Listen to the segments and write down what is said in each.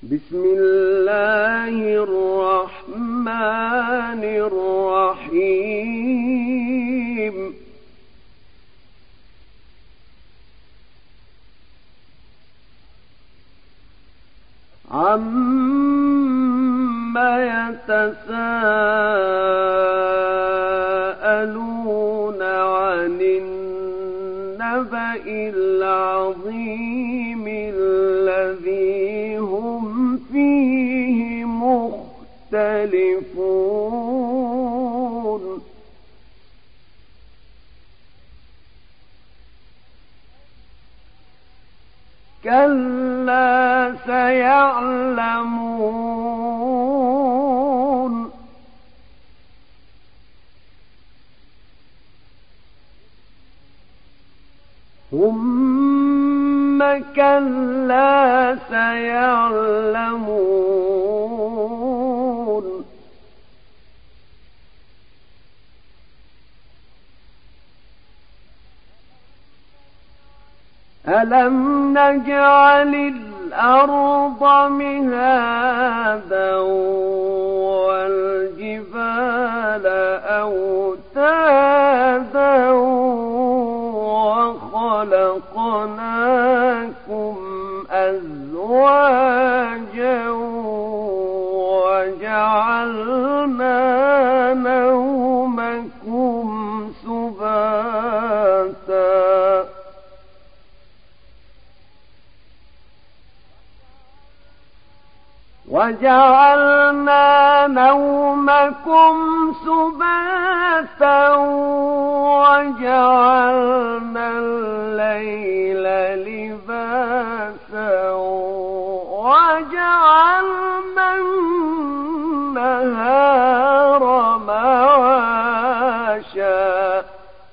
بسم الله الرحمن الرحيم عَمَّ يَتَسَاءَلُونَ عَنِ النَّبَإِ الْعَظِيمِ الَّذِي هُمْ فِيهِ مُخْتَلِفُونَ كَلَّا سَيَعْلَمُونَ ثُمَّ كَلَّا سَيَعْلَمُونَ أَلَمْ نَجْعَلِ الْأَرْضَ مِهَادًا وَالْجِبَالَ أَوْتَادًا وَخَلَقْنَاكُمْ أَزْوَاجًا وَجَعَلْنَا نَوْمَكُمْ سُبَاتًا وَجَعَلْنَا اللَّيْلَ لِبَاسًا وَجَعَلْنَا النَّهَارَ مَعَاشًا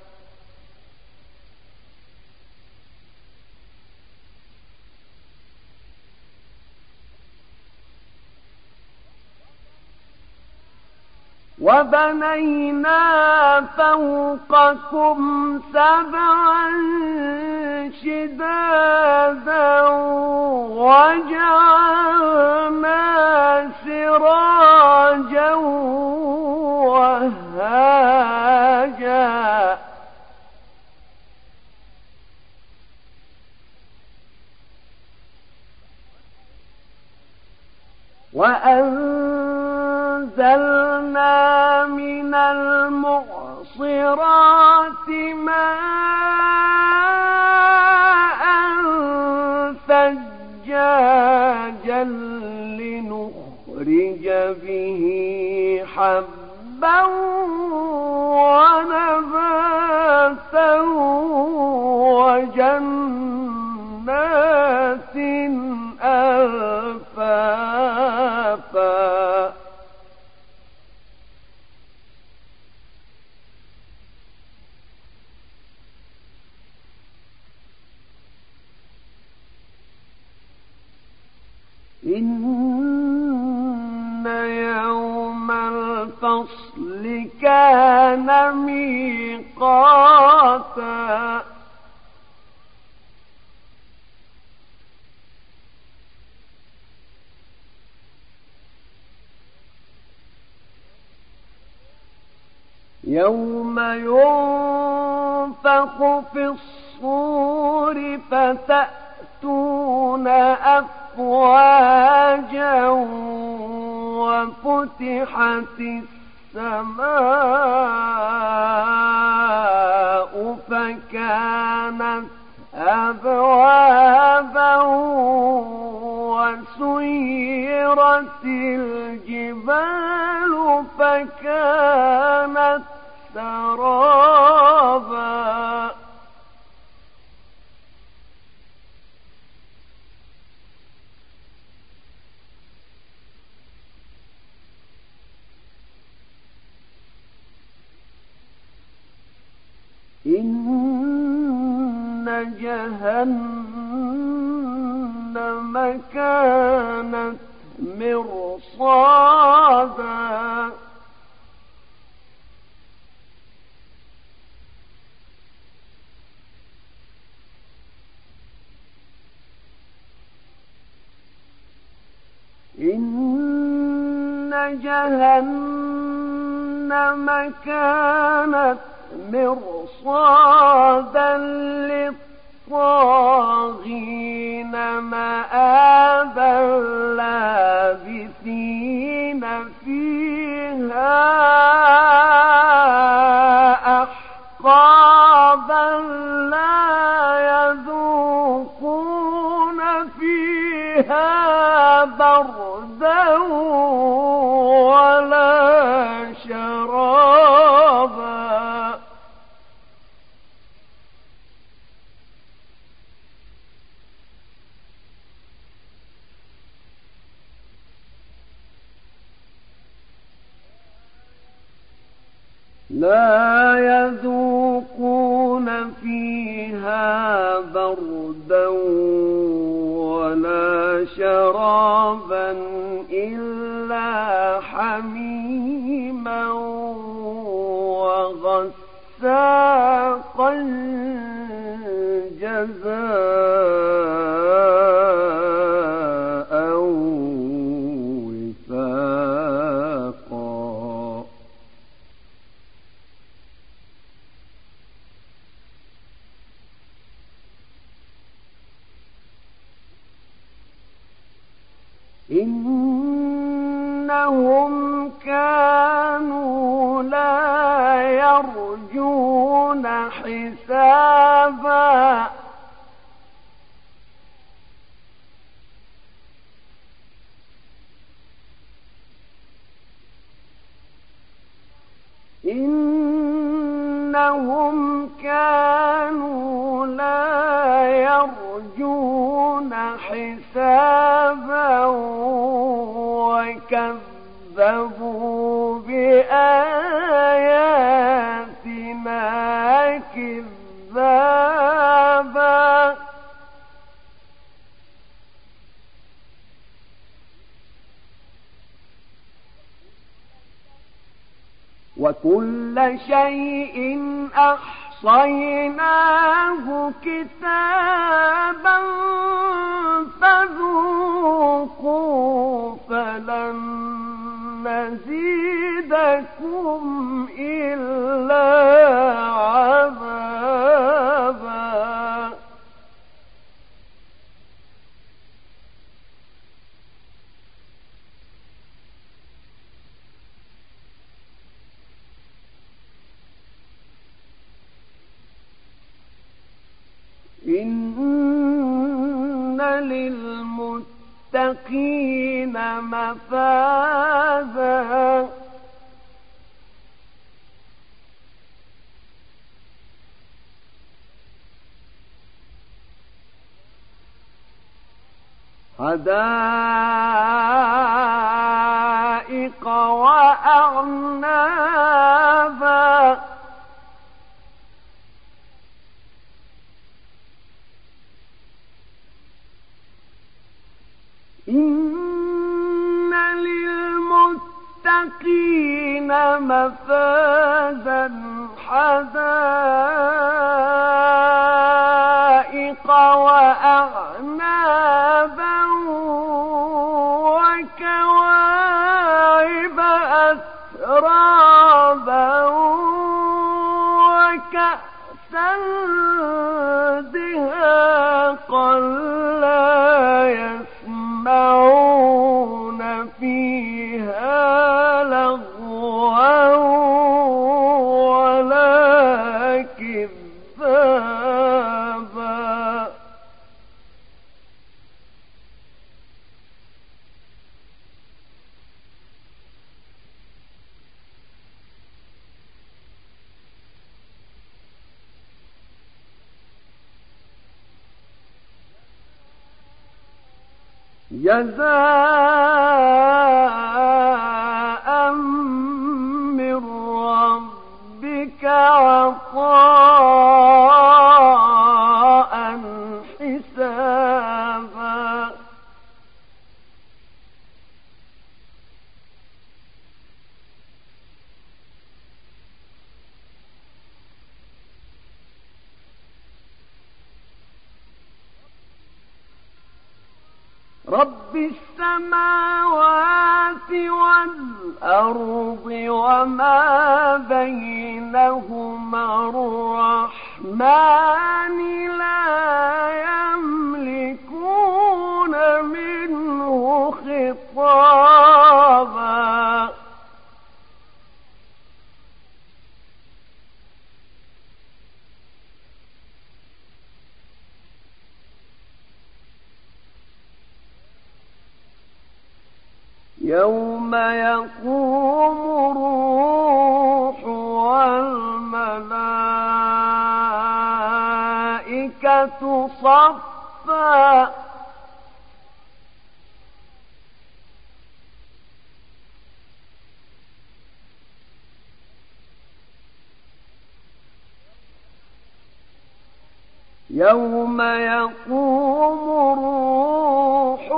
وَبَنَيْنَا فَوْقَكُمْ سَبْعًا شِدَادًا وَجَعَلْنَا سِرَاجًا وَهَّاجًا وَأَنزَلْنَا مِنَ الْمُعْصِرَاتِ مَاءً ثَجَّاجًا لِّنُخْرِجَ بِهِ حَبًّا وَنَبَاتًا وَجَنَّاتٍ أَلْفَافًا إِنَّ يَوْمَ الْفَصْلِ كَانَ مِيقَاتًا يَوْمَ يُنفَخُ فِي الصُّورِ فَتَأْتُونَ أَفْوَاجًا وَفُتِحَتِ السَّمَاءُ فَكَانَتْ أَبْوَابًا وَسُيِّرَتِ الْجِبَالُ فَكَانَتْ سَرَابًا إِنَّ جَهَنَّمَ كَانَتْ مِرْصَادًا إن جهنم كانت مرصادا للطاغين مآبا لابثين فيها أحقابا لا يذوقون فيها بردا ولا شرابا لا يذوقون فيها بردا ولا شرابا إلا حميما وغساقا جزاء وفاقا إنهم كانوا لا يرجون حسابا إنهم كانوا لا يرجون حسابا وكذبوا بآياتنا كذابا وكل شيء أحصيناه كتابا فذوقوا فلن نزيدكم إلا عذابا إن للمتقين مفازا حدائق وأعنابا إن للمتقين مفازا حدائق وأعنابا وكواعب أترابا وكأسا دهاقا لا يسمعون فيها لغوا ولا كذابا جزاء من ربك عطاء حسابا رب السماوات والأرض وما بينهما الرحمن لا يملكون منه خطابا يوم يقوم الروح والملائكة صفا يوم يقوم الروح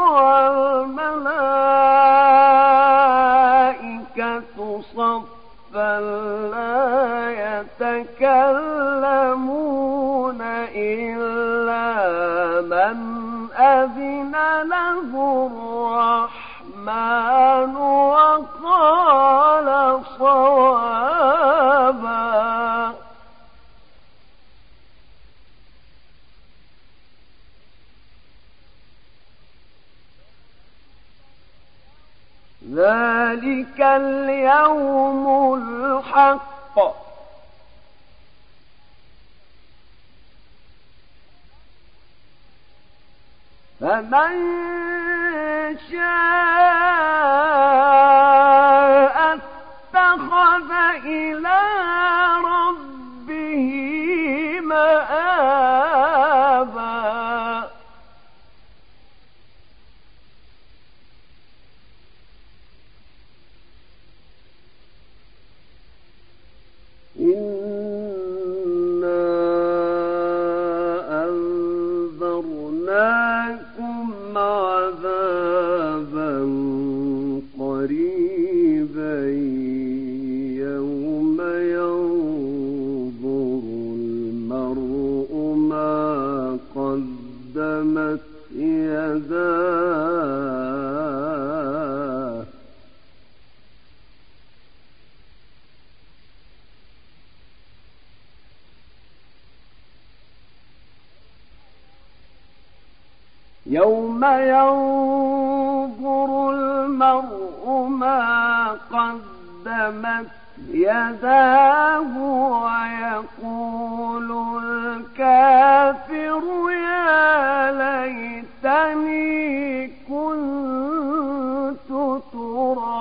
والملائكة صفا لا يتكلمون إلا من أذن له الرحمن وقال صوابا ذلك اليوم الحق فمن شاء اتخذ إلى ربه مآبا إنا أنذرناكم عذابا قريبا يوم ينظر المرء ما قدمت يداه يوم ينظر المرء ما قدمت يداه ويقول الكافر يا ليتني كنت ترابا